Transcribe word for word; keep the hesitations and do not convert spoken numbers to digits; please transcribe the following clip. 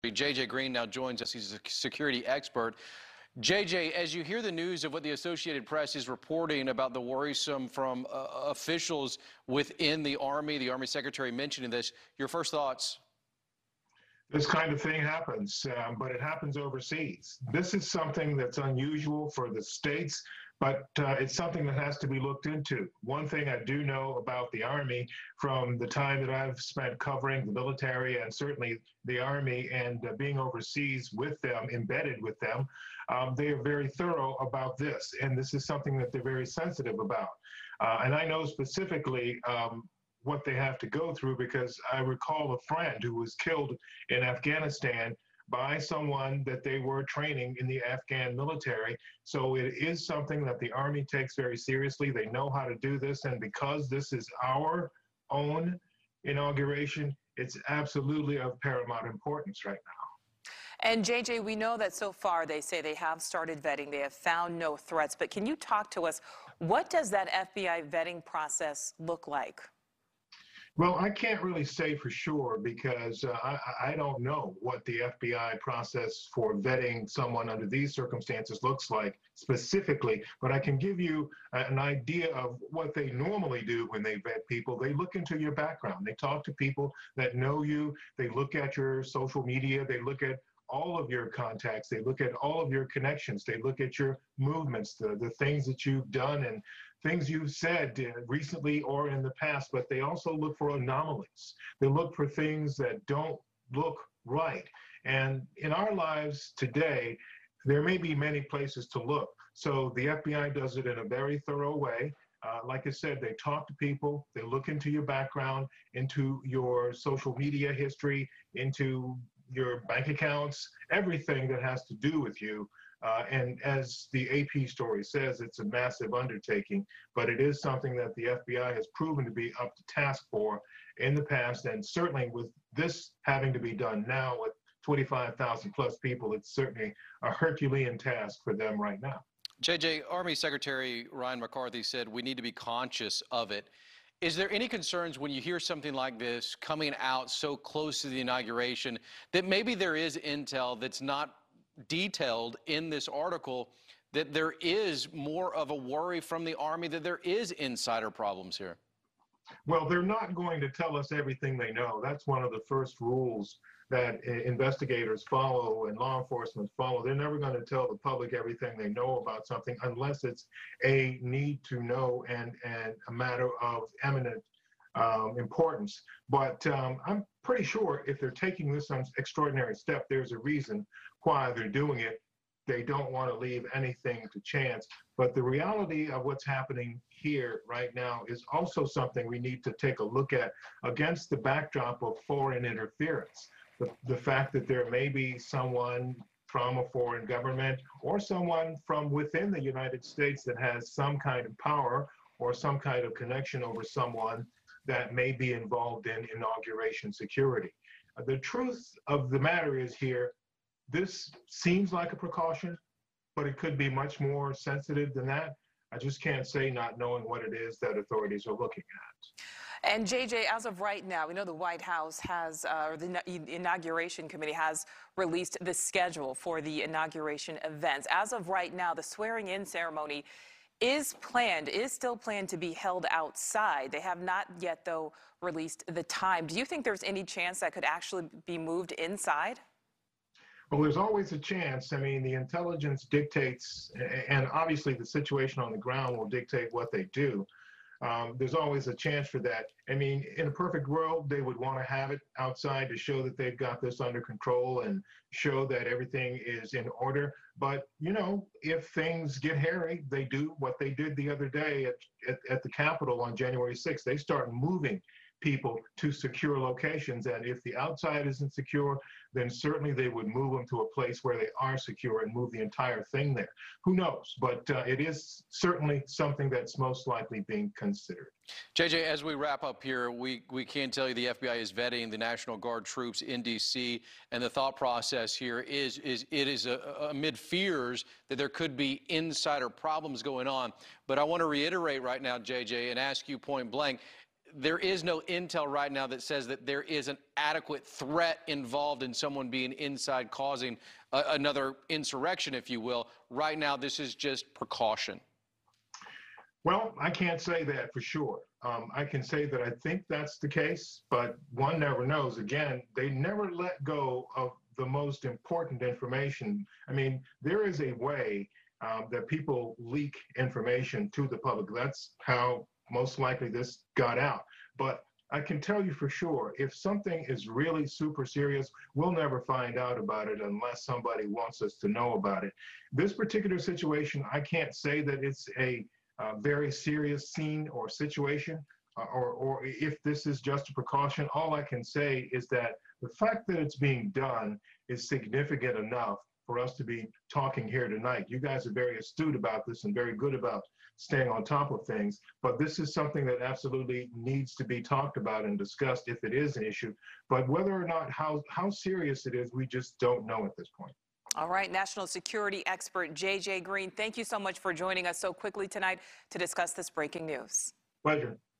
J J Green now joins us. He's a security expert. J J, as you hear the news of what the Associated Press is reporting about the worrisome from uh, officials within the Army, the Army Secretary mentioning this, your first thoughts? This kind of thing happens, um, but it happens overseas. This is something that's unusual for the states, but uh, it's something that has to be looked into. One thing I do know about the Army from the time that I've spent covering the military and certainly the Army and uh, being overseas with them, embedded with them, um, they are very thorough about this. And this is something that they're very sensitive about. Uh, and I know specifically um, what they have to go through, because I recall a friend who was killed in Afghanistan by someone that they were training in the Afghan military. So it is something that the Army takes very seriously. They know how to do this. And because this is our own inauguration, it's absolutely of paramount importance right now. And J J, we know that so far they say they have started vetting. They have found no threats. But can you talk to us? What does that F B I vetting process look like? Well, I can't really say for sure because uh, I, I don't know what the F B I process for vetting someone under these circumstances looks like specifically, but I can give you an idea of what they normally do when they vet people. They look into your background. They talk to people that know you. They look at your social media. They look at all of your contacts. They look at all of your connections. They look at your movements, the, the things that you've done and things you've said recently or in the past, but they also look for anomalies. They look for things that don't look right. And in our lives today, there may be many places to look. So the F B I does it in a very thorough way. Uh, like I said, they talk to people, they look into your background, into your social media history, into your bank accounts, everything that has to do with you. Uh, and as the A P story says, it's a massive undertaking, but it is something that the F B I has proven to be up to task for in the past. And certainly with this having to be done now with twenty-five thousand plus people, it's certainly a Herculean task for them right now. J J, Army Secretary Ryan McCarthy said we need to be conscious of it. Is there any concerns when you hear something like this coming out so close to the inauguration that maybe there is intel that's not detailed in this article, that there is more of a worry from the Army that there is insider problems here? Well, they're not going to tell us everything they know. That's one of the first rules that investigators follow and law enforcement follow. They're never going to tell the public everything they know about something unless it's a need to know and, and a matter of eminent um, importance. But um, I'm pretty sure if they're taking this extraordinary step, there's a reason why they're doing it. They don't want to leave anything to chance. But the reality of what's happening here right now is also something we need to take a look at against the backdrop of foreign interference. The, the fact that there may be someone from a foreign government or someone from within the United States that has some kind of power or some kind of connection over someone that may be involved in inauguration security. Uh, the truth of the matter is here, this seems like a precaution, but it could be much more sensitive than that. I just can't say not knowing what it is that authorities are looking at. And J J, as of right now, we know the White House has, uh, or the Inauguration Committee has released the schedule for the inauguration events. As of right now, the swearing-in ceremony is planned, is still planned to be held outside. They have not yet, though, released the time. Do you think there's any chance that could actually be moved inside? Well, there's always a chance. I mean, the intelligence dictates, and obviously the situation on the ground will dictate what they do. Um, there's always a chance for that. I mean, in a perfect world, they would want to have it outside to show that they've got this under control and show that everything is in order. But, you know, if things get hairy, they do what they did the other day at, at, at the Capitol on January sixth. They start moving people to secure locations. And if the outside isn't secure, then certainly they would move them to a place where they are secure and move the entire thing there. Who knows? But uh, it is certainly something that's most likely being considered. J J, as we wrap up here, we, we can tell you the F B I is vetting the National Guard troops in D C, and the thought process here is, is it is a, amid fears that there could be insider problems going on. But I want to reiterate right now, J J, and ask you point blank, there is no intel right now that says that there is an adequate threat involved in someone being inside causing a, another insurrection, if you will. Right now, this is just precaution. Well, I can't say that for sure. Um, I can say that I think that's the case, but one never knows. Again, they never let go of the most important information. I mean, there is a way um, that people leak information to the public. That's how most likely this got out. But I can tell you for sure, if something is really super serious, we'll never find out about it unless somebody wants us to know about it. This particular situation, I can't say that it's a uh, very serious scene or situation, uh, or, or if this is just a precaution. All I can say is that the fact that it's being done is significant enough for us to be talking here tonight. You guys are very astute about this and very good about staying on top of things, but this is something that absolutely needs to be talked about and discussed if it is an issue. But whether or not how, how serious it is, we just don't know at this point. All right, national security expert J J Green, thank you so much for joining us so quickly tonight to discuss this breaking news. Pleasure.